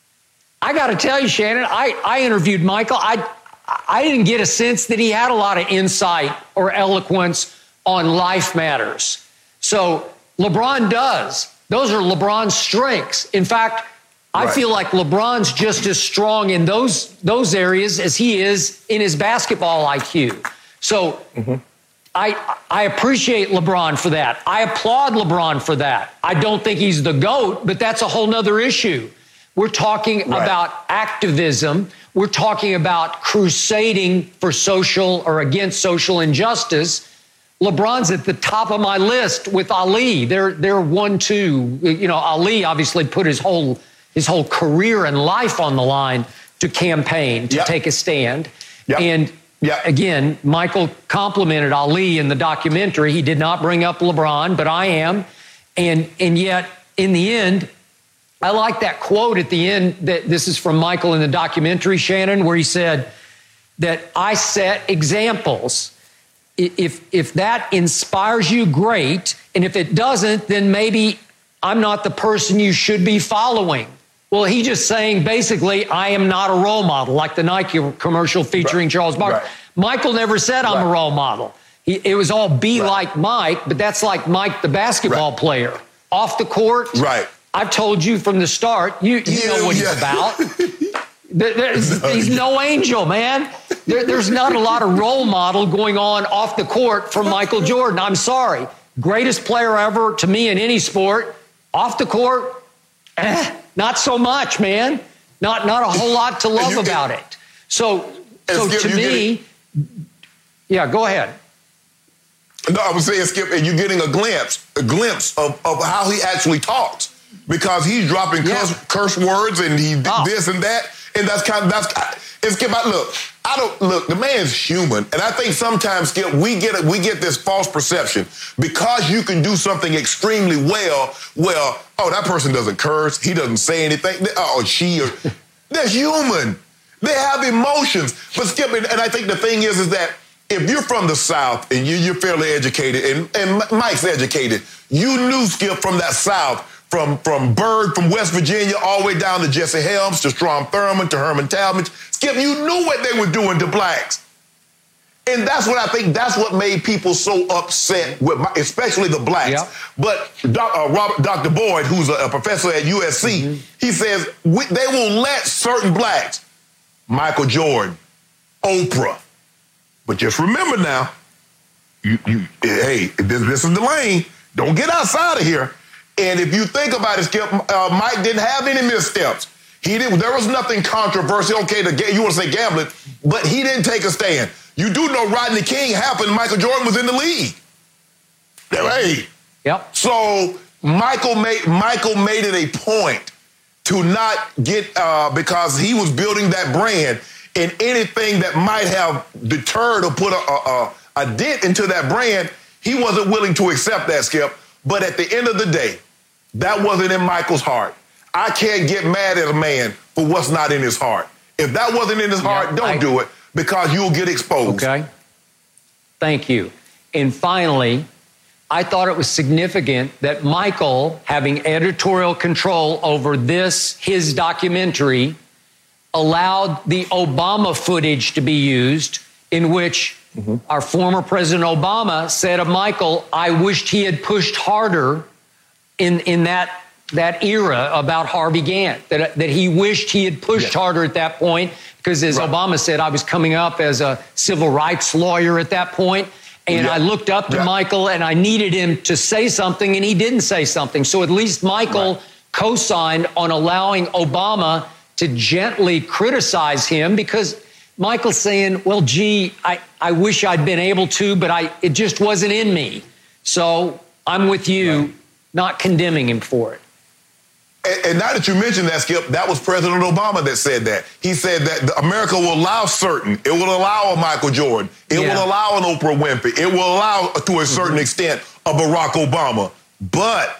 I got to tell you, Shannon, I, I interviewed Michael. I, I didn't get a sense that he had a lot of insight or eloquence on life matters. So LeBron does. Those are LeBron's strengths. In fact, I right. feel like LeBron's just as strong in those, those areas as he is in his basketball I Q. So mm-hmm. I, I appreciate LeBron for that. I applaud LeBron for that. I don't think he's the GOAT, but that's a whole nother issue. We're talking Right. about activism. We're talking about crusading for social or against social injustice. LeBron's at the top of my list with Ali. They're they're one, two. You know, Ali obviously put his whole his whole career and life on the line to campaign, to Yep. take a stand. Yep. And Yep. again, Michael complimented Ali in the documentary. He did not bring up LeBron, but I am. And and yet, in the end, I like that quote at the end. That this is from Michael in the documentary, Shannon, where he said that I set examples. If if that inspires you, great. And if it doesn't, then maybe I'm not the person you should be following. Well, he's just saying basically, I am not a role model, like the Nike commercial featuring Right. Charles Barkley. Right. Michael never said I'm Right. a role model. He, it was all be Right. like Mike, but that's like Mike, the basketball Right. player. Off the court, Right. I've told you from the start, you, you Yeah, know what yeah. he's about. There- there's- No, he's yeah. no angel, man. There, there's not a lot of role model going on off the court from Michael Jordan. I'm sorry. Greatest player ever to me in any sport. Off the court, eh, not so much, man. Not not a whole lot to love You- about it. So, And so Skip, to you me, yeah, go ahead. No, I was saying, Skip, and you're getting a glimpse, a glimpse of, of how he actually talks, because he's dropping Yeah. curse, curse words and he did Oh. this and that, and that's kind of that's. And Skip, I, look, I don't look. The man's human, and I think sometimes, Skip, we get it. We get this false perception because you can do something extremely well. Well, oh, that person doesn't curse. He doesn't say anything. Oh, she, or, they're human. They have emotions. But Skip, and, and I think the thing is, is that if you're from the South and you, you're fairly educated, and, and Mike's educated, you knew, Skip, from that South, from, from Berg, from West Virginia, all the way down to Jesse Helms, to Strom Thurmond, to Herman Talmadge. Skip, you knew what they were doing to blacks. And that's what I think, that's what made people so upset, with my, especially the blacks. Yep. But doc, uh, Robert, Doctor Boyd, who's a, a professor at U S C, mm-hmm. he says we, they will let certain blacks, Michael Jordan, Oprah. But just remember now, you, you, hey, this, this is the lane. Don't get outside of here. And if you think about it, Skip, uh, Mike didn't have any missteps. He didn't. There was nothing controversial. Okay, to, you want to say gambling, but he didn't take a stand. You do know Rodney King happened. Michael Jordan was in the league. Hey. Yep. So Michael made Michael made it a point to not get uh, because he was building that brand. And anything that might have deterred or put a, a, a dent into that brand, he wasn't willing to accept that, Skip. But at the end of the day, that wasn't in Michael's heart. I can't get mad at a man for what's not in his heart. If that wasn't in his Yeah, heart, don't I, do it, because you'll get exposed. Okay. Thank you. And finally, I thought it was significant that Michael, having editorial control over this, his documentary, allowed the Obama footage to be used, in which mm-hmm. our former President Obama said of Michael, I wished he had pushed harder in, in that, that era about Harvey Gantt, that, that he wished he had pushed yes. harder at that point, because as right. Obama said, I was coming up as a civil rights lawyer at that point, and yeah. I looked up to yeah. Michael and I needed him to say something, and he didn't say something. So at least Michael right. co-signed on allowing Obama to gently criticize him, because Michael's saying, well, gee, I, I wish I'd been able to, but I it just wasn't in me. So I'm with you, right. not condemning him for it. And, and now that you mentioned that, Skip, that was President Obama that said that. He said that America will allow certain, it will allow a Michael Jordan, it yeah. will allow an Oprah Winfrey, it will allow, to a certain mm-hmm. extent, a Barack Obama. But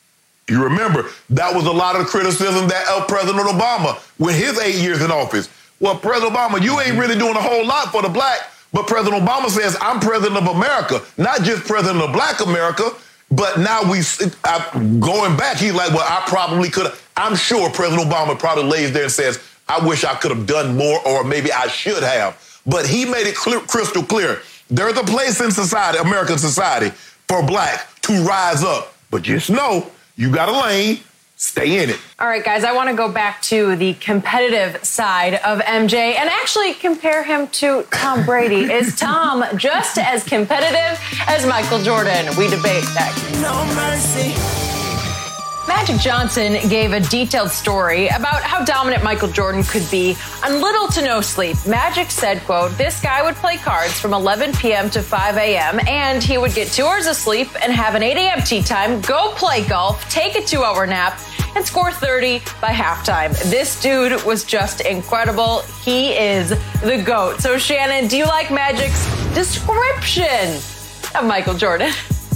you remember, that was a lot of the criticism that of President Obama with his eight years in office. Well, President Obama, you ain't really doing a whole lot for the black, but President Obama says, I'm president of America, not just president of black America, but now we, I, going back, he's like, well, I probably could have. I'm sure President Obama probably lays there and says, I wish I could have done more, or maybe I should have. But he made it clear, crystal clear. There's a place in society, American society, for black to rise up. But just know, you got a lane, stay in it. All right, guys, I want to go back to the competitive side of M J and actually compare him to Tom Brady. Is Tom just as competitive as Michael Jordan? We debate that. No mercy. Magic Johnson gave a detailed story about how dominant Michael Jordan could be on little to no sleep. Magic said, quote, this guy would play cards from eleven p.m. to five a.m. and he would get two hours of sleep and have an eight a.m. tee time, go play golf, take a two-hour nap, and score thirty by halftime. This dude was just incredible. He is the GOAT. So, Shannon, do you like Magic's description of Michael Jordan?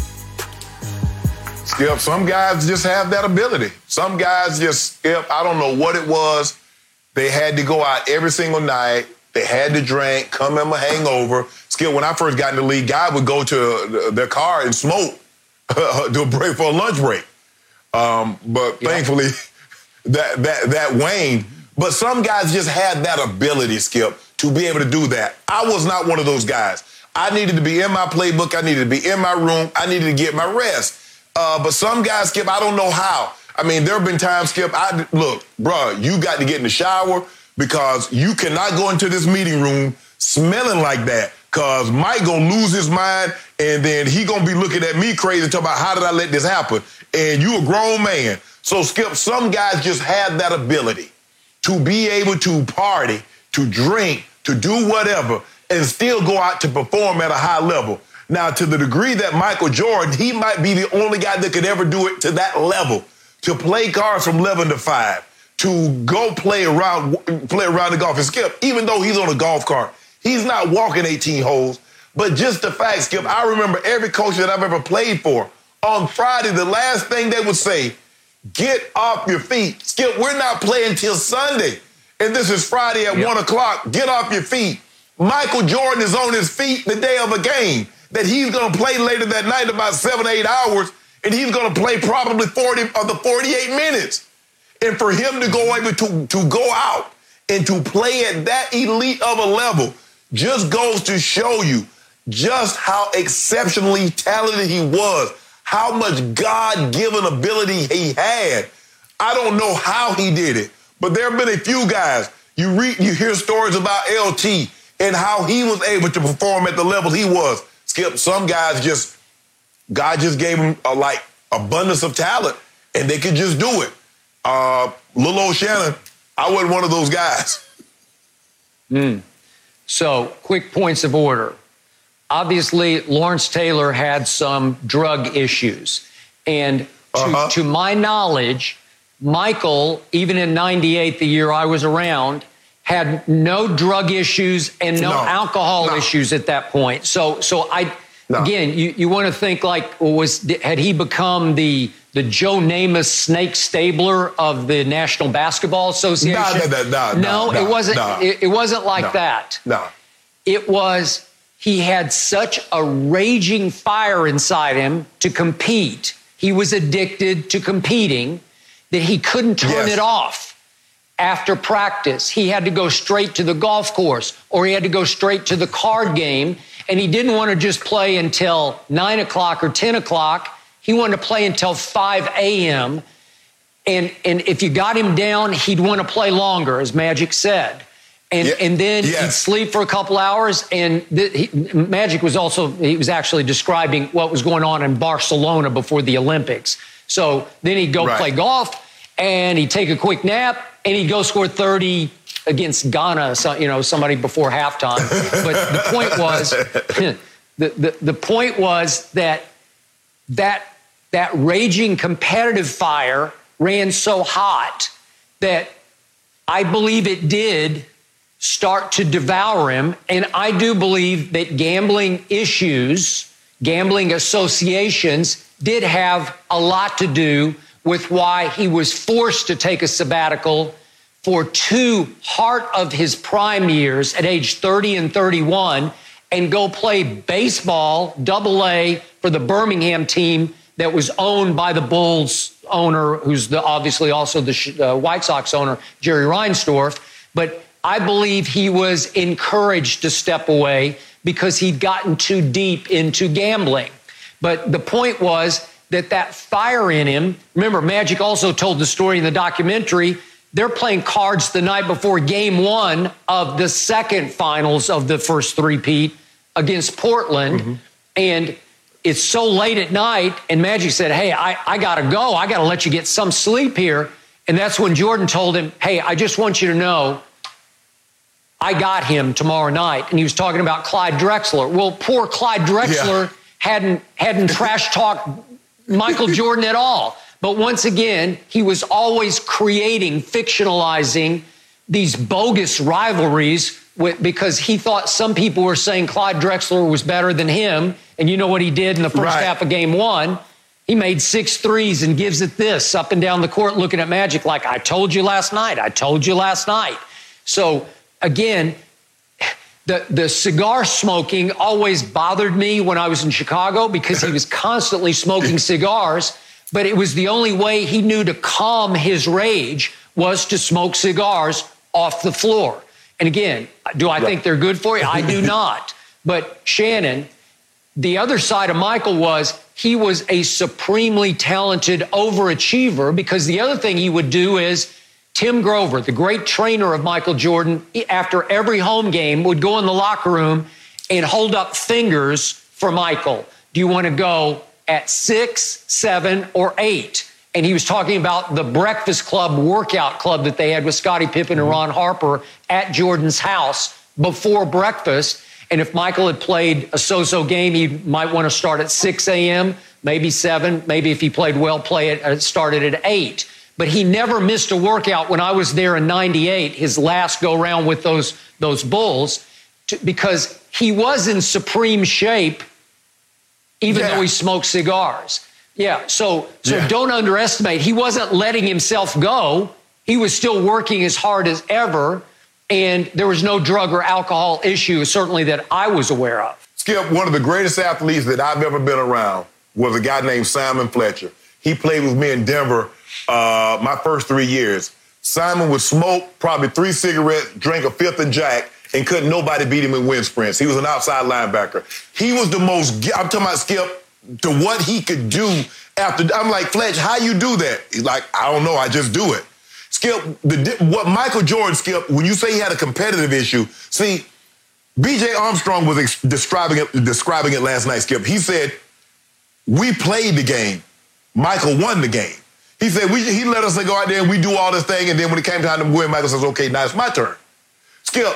Skip, some guys just have that ability. Some guys just, Skip, I don't know what it was. They had to go out every single night. They had to drink, come in a hangover. Skip, when I first got in the league, guys would go to their car and smoke to a break for a lunch break. Um, but yeah. Thankfully, that, that, that waned. But some guys just had that ability, Skip, to be able to do that. I was not one of those guys. I needed to be in my playbook. I needed to be in my room. I needed to get my rest. Uh, but some guys, Skip, I don't know how. I mean, there have been times, Skip, I, look, bruh, you got to get in the shower because you cannot go into this meeting room smelling like that because Mike going to lose his mind and then he going to be looking at me crazy talking about how did I let this happen? And you a grown man. So, Skip, some guys just have that ability to be able to party, to drink, to do whatever, and still go out to perform at a high level. Now, to the degree that Michael Jordan, he might be the only guy that could ever do it to that level, to play cards from eleven to five, to go play around play around the golf and Skip, even though he's on a golf cart, he's not walking eighteen holes. But just the fact, Skip, I remember every coach that I've ever played for, on Friday, the last thing they would say, get off your feet. Skip, we're not playing till Sunday. And this is Friday at yep. one o'clock. Get off your feet. Michael Jordan is on his feet the day of a game that he's going to play later that night about seven, eight hours, and he's going to play probably forty of the forty-eight minutes. And for him to go able to, to go out and to play at that elite of a level just goes to show you just how exceptionally talented he was, how much God-given ability he had. I don't know how he did it, but there have been a few guys. You read, you hear stories about L T and how he was able to perform at the level he was. Skip, some guys just, God just gave them a, like abundance of talent and they could just do it. Uh, little old Shannon, I wasn't one of those guys. Mm. So, quick points of order. Obviously, Lawrence Taylor had some drug issues. And to, uh-huh. to my knowledge, Michael, even in ninety-eight, the year I was around, had no drug issues and no, no alcohol no. issues at that point. So, so I, no. again, you, you want to think like, was had he become the the Joe Namath snake stabler of the National Basketball Association? No, no, no, no, no, no it wasn't. No. It, it wasn't like no. that. No, it was. He had such a raging fire inside him to compete. He was addicted to competing that he couldn't turn yes. it off. After practice, he had to go straight to the golf course or he had to go straight to the card game. And he didn't want to just play until nine o'clock or ten o'clock. He wanted to play until five a.m. And, and if you got him down, he'd want to play longer, as Magic said. And, yeah. and then yes. he'd sleep for a couple hours. And the, he, Magic was also, he was actually describing what was going on in Barcelona before the Olympics. So then he'd go right. play golf and he'd take a quick nap and he'd go score thirty against Ghana, so, you know, somebody before halftime. But the point was, the, the, the point was that that that raging competitive fire ran so hot that I believe it did start to devour him. And I do believe that gambling issues, gambling associations did have a lot to do with why he was forced to take a sabbatical for two heart of his prime years at age thirty and thirty-one and go play baseball, double A, for the Birmingham team that was owned by the Bulls owner, who's the, obviously also the uh, White Sox owner, Jerry Reinsdorf. But I believe he was encouraged to step away because he'd gotten too deep into gambling. But the point was that that fire in him, remember, Magic also told the story in the documentary, they're playing cards the night before game one of the second finals of the first three-peat against Portland. Mm-hmm. And it's so late at night, and Magic said, hey, I, I got to go. I got to let you get some sleep here. And that's when Jordan told him, hey, I just want you to know I got him tomorrow night. And he was talking about Clyde Drexler. Well, poor Clyde Drexler yeah. hadn't, hadn't trash talked Michael Jordan at all. But once again, he was always creating, fictionalizing these bogus rivalries with, because he thought some people were saying Clyde Drexler was better than him. And you know what he did in the first right. half of game one? He made six threes and gives it this up and down the court looking at Magic like, I told you last night. I told you last night. So, again, the, the cigar smoking always bothered me when I was in Chicago because he was constantly smoking cigars. But it was the only way he knew to calm his rage was to smoke cigars off the floor. And again, do I think they're good for you? I do not. But Shannon, the other side of Michael was he was a supremely talented overachiever, because the other thing he would do is Tim Grover, the great trainer of Michael Jordan, after every home game would go in the locker room and hold up fingers for Michael. Do you want to go at six, seven, or eight? And he was talking about the Breakfast Club workout club that they had with Scottie Pippen and Ron Harper at Jordan's house before breakfast. And if Michael had played a so-so game, he might want to start at six a.m., maybe seven. Maybe if he played well, play it uh, started at eight. But he never missed a workout when I was there in ninety-eight, his last go-round with those, those Bulls, to, because he was in supreme shape, even yeah. though he smoked cigars. Yeah, so so yeah. don't underestimate. He wasn't letting himself go. He was still working as hard as ever, and there was no drug or alcohol issue, certainly that I was aware of. Skip, one of the greatest athletes that I've ever been around was a guy named Simon Fletcher. He played with me in Denver uh, my first three years. Simon would smoke probably three cigarettes, drink a fifth of Jack, and couldn't nobody beat him in wind sprints. He was an outside linebacker. He was the most, I'm talking about Skip, to what he could do after. I'm like, Fletch, how you do that? He's like, I don't know, I just do it. Skip, the, what Michael Jordan, Skip, when you say he had a competitive issue, see, B J Armstrong was ex- describing it, describing it last night, Skip. He said, we played the game. Michael won the game. He said, we, he let us go out there and we do all this thing, and then when it came time to win, Michael says, okay, now it's my turn. Skip,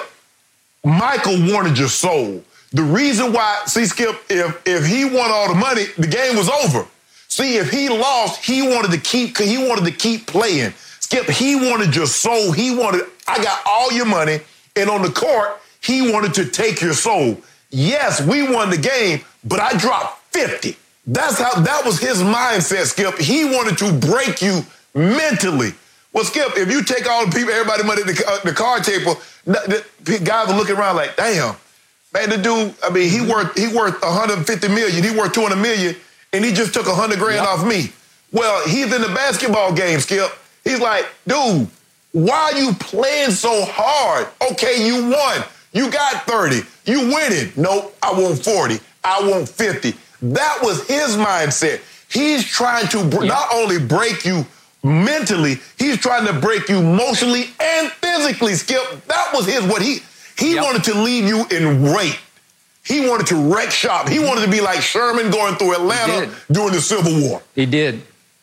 Michael wanted your soul. The reason why, see, Skip, if if he won all the money, the game was over. See, if he lost, he wanted to keep he wanted to keep playing. Skip, he wanted your soul. He wanted, I got all your money, and on the court, he wanted to take your soul. Yes, we won the game, but I dropped fifty. That's how, that was his mindset, Skip. He wanted to break you mentally. Well, Skip, if you take all the people, everybody money at the, uh, the card table, the, the guys are looking around like, damn. Man, the dude, I mean, he worth he worth one hundred fifty million. He worth two hundred million, and he just took one hundred grand yep. off me. Well, he's in the basketball game, Skip. He's like, dude, why are you playing so hard? Okay, you won. You got thirty. You winning. Nope, I want forty. I want fifty. That was his mindset. He's trying to br- yep. not only break you mentally, he's trying to break you emotionally and physically, Skip. That was his, what he... He yep. wanted to leave you in rape. He wanted to wreck shop. He wanted to be like Sherman going through Atlanta during the Civil War. He did.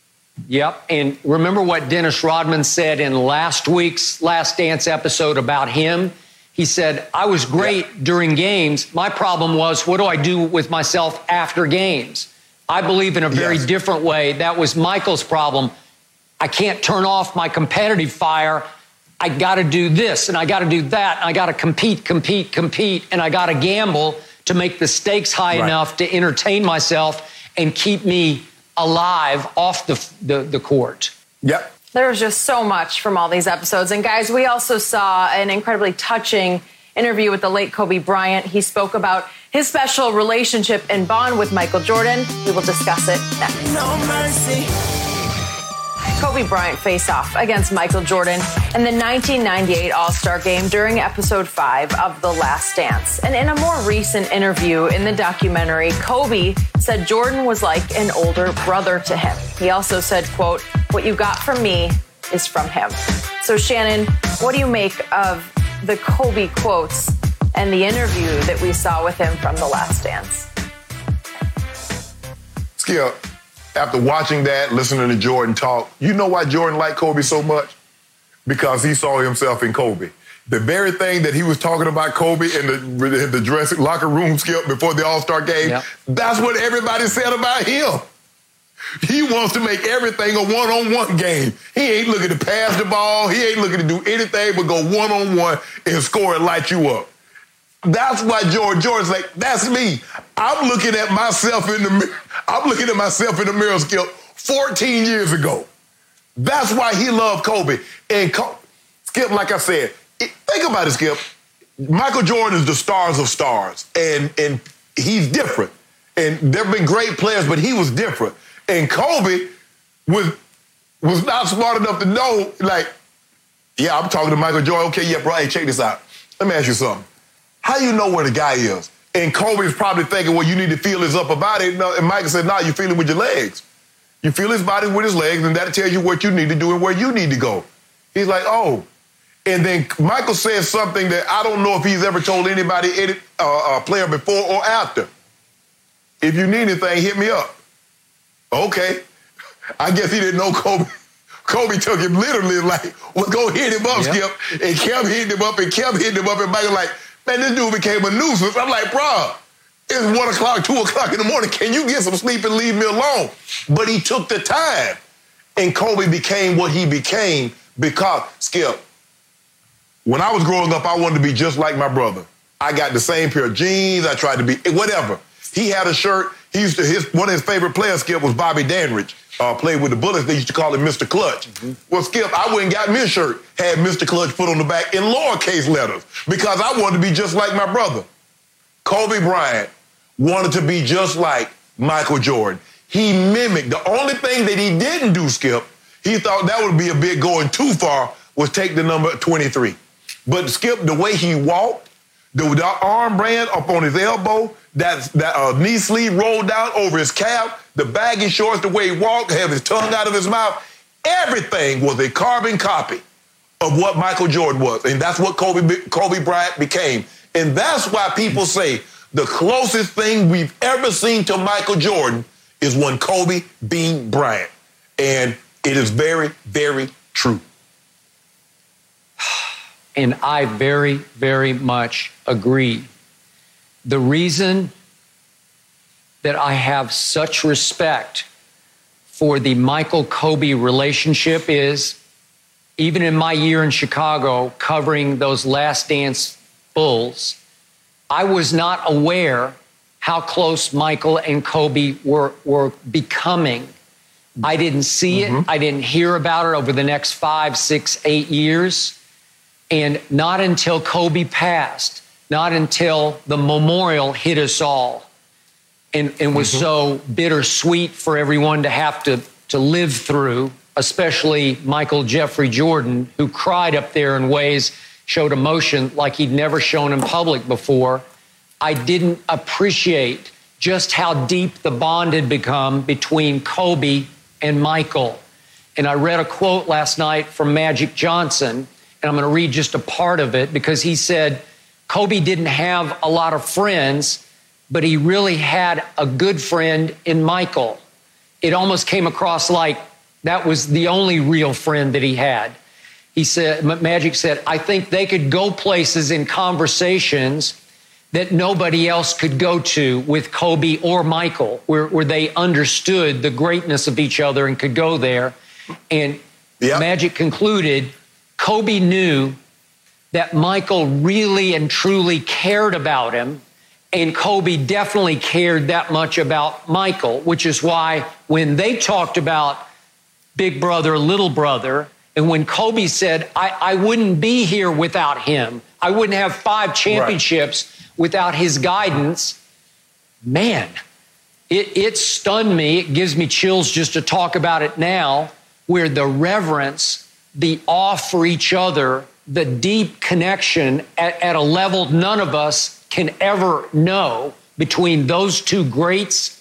Yep. And remember what Dennis Rodman said in last week's Last Dance episode about him? He said, I was great yep. during games. My problem was, what do I do with myself after games? I believe in a very yes. different way. That was Michael's problem. I can't turn off my competitive fire. I got to do this, and I got to do that, and I got to compete, compete, compete, and I got to gamble to make the stakes high right. enough to entertain myself and keep me alive off the, the, the court. Yep. There was just so much from all these episodes. And guys, we also saw an incredibly touching interview with the late Kobe Bryant. He spoke about his special relationship and bond with Michael Jordan. We will discuss it next. No mercy. Kobe Bryant faced off against Michael Jordan in the nineteen ninety-eight All-Star Game during episode five of The Last Dance. And in a more recent interview in the documentary, Kobe said Jordan was like an older brother to him. He also said, quote, what you got from me is from him. So Shannon, what do you make of the Kobe quotes and the interview that we saw with him from The Last Dance? Skip, after watching that, listening to Jordan talk, you know why Jordan liked Kobe so much? Because he saw himself in Kobe. The very thing that he was talking about Kobe in the, in the dressing locker room, Skip, before the All-Star game, yep. That's what everybody said about him. He wants to make everything a one-on-one game. He ain't looking to pass the ball. He ain't looking to do anything but go one-on-one and score and light you up. That's why George George's like, that's me. I'm looking at myself in the mirror. I'm looking at myself in the mirror, Skip, fourteen years ago. That's why he loved Kobe. And Co- Skip, like I said, it, think about it, Skip. Michael Jordan is the stars of stars, and, and he's different. And there have been great players, but he was different. And Kobe was, was not smart enough to know, like, yeah, I'm talking to Michael Jordan. Okay, yeah, bro, hey, check this out. Let me ask you something. How you know where the guy is? And Kobe's probably thinking, well, you need to feel his upper body. And Michael said, no, nah, you feel it with your legs. You feel his body with his legs, and that tells you what you need to do and where you need to go. He's like, oh. And then Michael says something that I don't know if he's ever told anybody, any uh, uh, player before or after. If you need anything, hit me up. Okay. I guess he didn't know Kobe. Kobe took him literally like, well, go hit him up, yep. Skip. And kept hitting him up and kept hitting him up. And Michael like, man, this dude became a nuisance. I'm like, bro, it's one o'clock, two o'clock in the morning. Can you get some sleep and leave me alone? But he took the time. And Kobe became what he became because, Skip, when I was growing up, I wanted to be just like my brother. I got the same pair of jeans. I tried to be, whatever. He had a shirt. He used to, his, one of his favorite players, Skip, was Bobby Dandridge. Uh, played with the Bullets. They used to call him Mister Clutch. Mm-hmm. Well, Skip, I went and got me a shirt, had Mister Clutch put on the back in lowercase letters because I wanted to be just like my brother. Kobe Bryant wanted to be just like Michael Jordan. He mimicked. The only thing that he didn't do, Skip, he thought that would be a bit going too far, was take the number twenty-three. But Skip, the way he walked, the, the arm brand up on his elbow, that, that uh, knee sleeve rolled down over his calf, the baggy shorts, the way he walked, have his tongue out of his mouth, everything was a carbon copy of what Michael Jordan was. And that's what Kobe, Kobe Bryant became. And that's why people say the closest thing we've ever seen to Michael Jordan is when Kobe beat Bryant. And it is very, very true. And I very, very much agree. The reason that I have such respect for the Michael-Kobe relationship is, even in my year in Chicago covering those Last Dance Bulls, I was not aware how close Michael and Kobe were, were becoming. I didn't see mm-hmm. it. I didn't hear about it over the next five, six, eight years. And not until Kobe passed, not until the memorial hit us all and, and was mm-hmm. so bittersweet for everyone to have to, to live through, especially Michael Jeffrey Jordan, who cried up there in ways, showed emotion like he'd never shown in public before. I didn't appreciate just how deep the bond had become between Kobe and Michael. And I read a quote last night from Magic Johnson, and I'm going to read just a part of it, because he said Kobe didn't have a lot of friends, but he really had a good friend in Michael. It almost came across like that was the only real friend that he had. He said, Magic said, I think they could go places in conversations that nobody else could go to with Kobe or Michael, where, where they understood the greatness of each other and could go there. And yep. Magic concluded, Kobe knew that Michael really and truly cared about him, and Kobe definitely cared that much about Michael, which is why when they talked about big brother, little brother, and when Kobe said, I, I wouldn't be here without him, I wouldn't have five championships right. without his guidance, man, it, it stunned me. It gives me chills just to talk about it now, where the reverence, the awe for each other, the deep connection at, at a level none of us can ever know between those two greats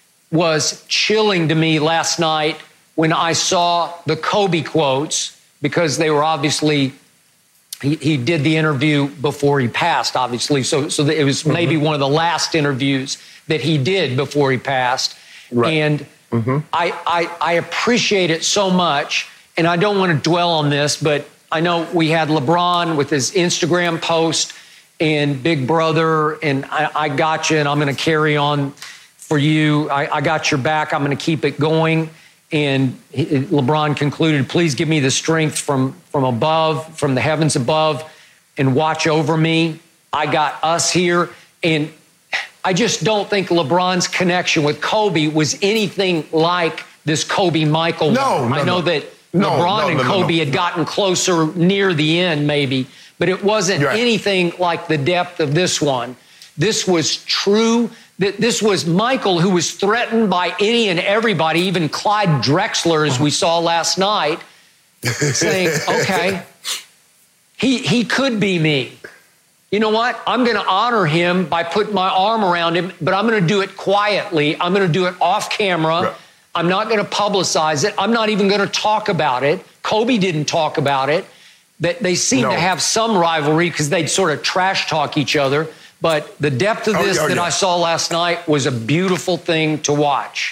was chilling to me last night when I saw the Kobe quotes, because they were obviously, he, he did the interview before he passed, obviously. So, so it was maybe mm-hmm. one of the last interviews that he did before he passed. Right. And mm-hmm. I, I, I appreciate it so much. And I don't want to dwell on this, but I know we had LeBron with his Instagram post and Big Brother, and I, I got you, and I'm going to carry on for you. I, I got your back. I'm going to keep it going. And he, LeBron concluded, please give me the strength from, from above, from the heavens above, and watch over me. I got us here. And I just don't think LeBron's connection with Kobe was anything like this Kobe-Michael. No, no, I know no. that no, LeBron no, and no, no, Kobe no. had gotten closer near the end, maybe, but it wasn't Right. anything like the depth of this one. This was true. This was Michael, who was threatened by any and everybody, even Clyde Drexler, as we saw last night, saying, okay, he, he could be me. You know what? I'm going to honor him by putting my arm around him, but I'm going to do it quietly. I'm going to do it off camera. Right. I'm not going to publicize it. I'm not even going to talk about it. Kobe didn't talk about it. That they seem No. to have some rivalry because they'd sort of trash talk each other. But the depth of this oh, yeah, that yeah. I saw last night was a beautiful thing to watch.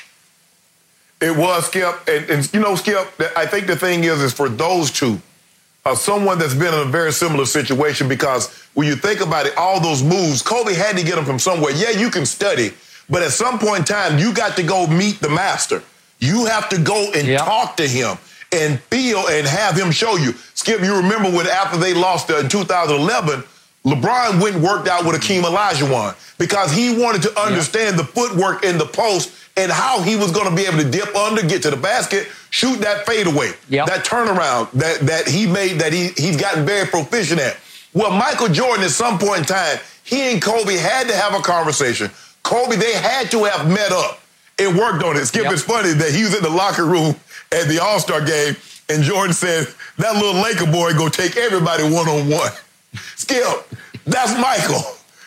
It was, Skip. And, and you know, Skip, I think the thing is, is for those two, uh, someone that's been in a very similar situation, because when you think about it, all those moves, Kobe had to get them from somewhere. Yeah, you can study, but at some point in time, you got to go meet the master. You have to go and Yep. talk to him and feel and have him show you. Skip, you remember when after they lost uh, in two thousand eleven, LeBron went and worked out with Akeem Olajuwon because he wanted to understand yep. the footwork in the post and how he was going to be able to dip under, get to the basket, shoot that fadeaway, yep. that turnaround that, that he made, that he, he's gotten very proficient at. Well, Michael Jordan, at some point in time, he and Kobe had to have a conversation. Kobe, they had to have met up and worked on it. Skip, yep. it's funny that he was in the locker room at the All-Star game, and Jordan said, that little Laker boy go take everybody one-on-one. Skip, that's Michael.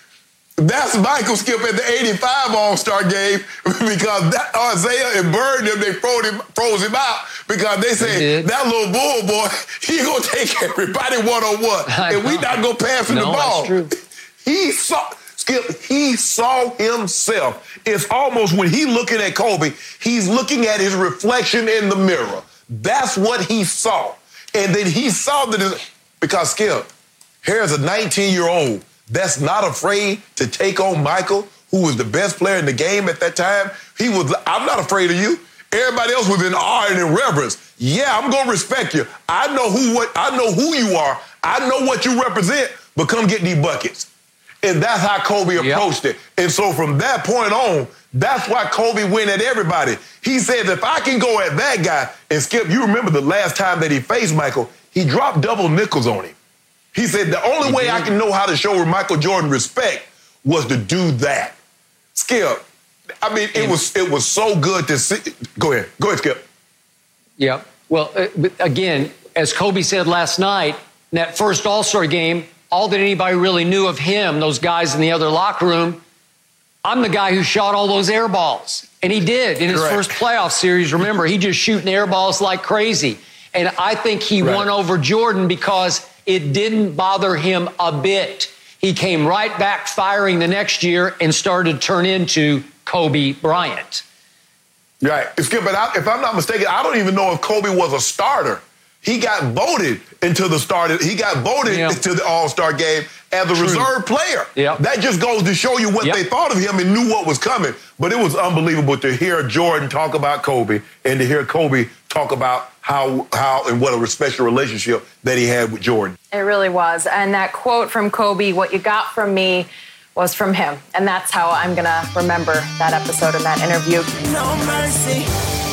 That's Michael, Skip, at the eighty-five All-Star game, because that Isaiah and Bird, them, they froze him, froze him out because they say, that little bull boy, he going to take everybody one-on-one. I And we know. not going to pass him No, the ball. that's true. He saw, Skip, he saw himself. It's almost when he looking at Kobe, he's looking at his reflection in the mirror. That's what he saw. And then he saw that, because Skip, here's a nineteen-year-old that's not afraid to take on Michael, who was the best player in the game at that time. He was, I'm not afraid of you. Everybody else was in awe and in reverence. Yeah, I'm gonna respect you. I know who what I know who you are. I know what you represent, but come get these buckets. And that's how Kobe yep. approached it. And so from that point on, that's why Kobe went at everybody. He said, if I can go at that guy, and Skip, you remember the last time that he faced Michael, he dropped double nickels on him. He said, the only he way did. I can know how to show Michael Jordan respect was to do that. Skip, I mean, it And- was it was so good to see. Go ahead. Go ahead, Skip. Yeah. Well, uh, but again, as Kobe said last night, in that first All-Star game, all that anybody really knew of him, those guys in the other locker room, I'm the guy who shot all those air balls. And he did in his Correct. first playoff series. Remember, he just shooting air balls like crazy. And I think he Right. won over Jordan because it didn't bother him a bit. He came right back firing the next year and started to turn into Kobe Bryant. Right. Skip, but I, if I'm not mistaken, I don't even know if Kobe was a starter. He got voted into the starter. He got voted Yeah. into the All-Star game as a True. reserve player. Yep. That just goes to show you what Yep. they thought of him and knew what was coming. But it was unbelievable to hear Jordan talk about Kobe and to hear Kobe talk about how how and what a special relationship that he had with Jordan. It really was. And that quote from Kobe, what you got from me was from him. And that's how I'm going to remember that episode and that interview. No mercy.